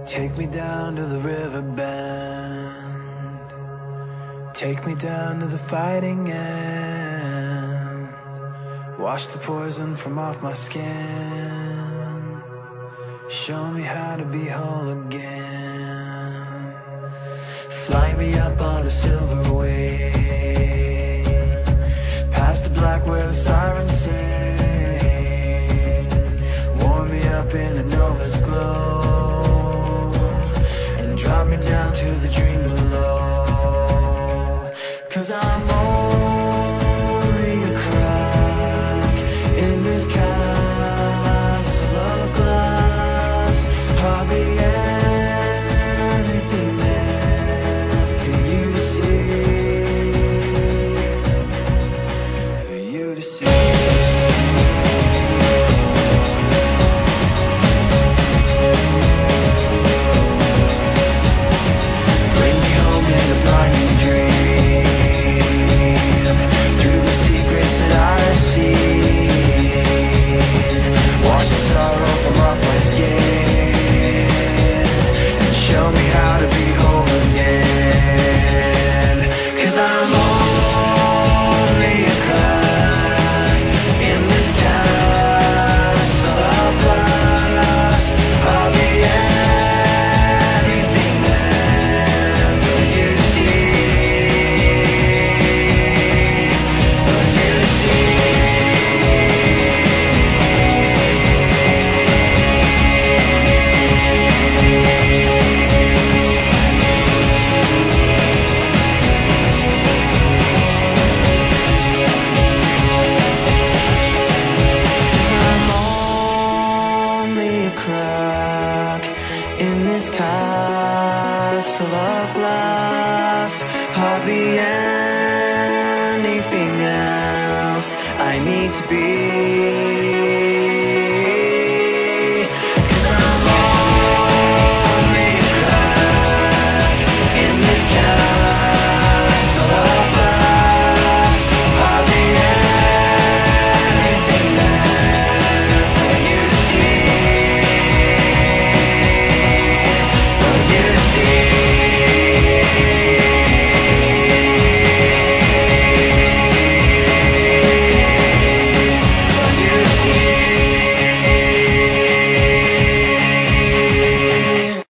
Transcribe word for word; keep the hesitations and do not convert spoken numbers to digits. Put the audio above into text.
Take me down to the river bend. Take me down to the fighting end. Wash the poison from off my skin. Show me how to be whole again. Fly me up on a silver wing, past the black where the sirens sing. Warm me up in a nova's glow, and drop me down to the dream below. 'Cause I'm only a crack in this castle of glass. Hardly anything there for you to see, for you to see. In this castle of glass, hardly anything else I need to be.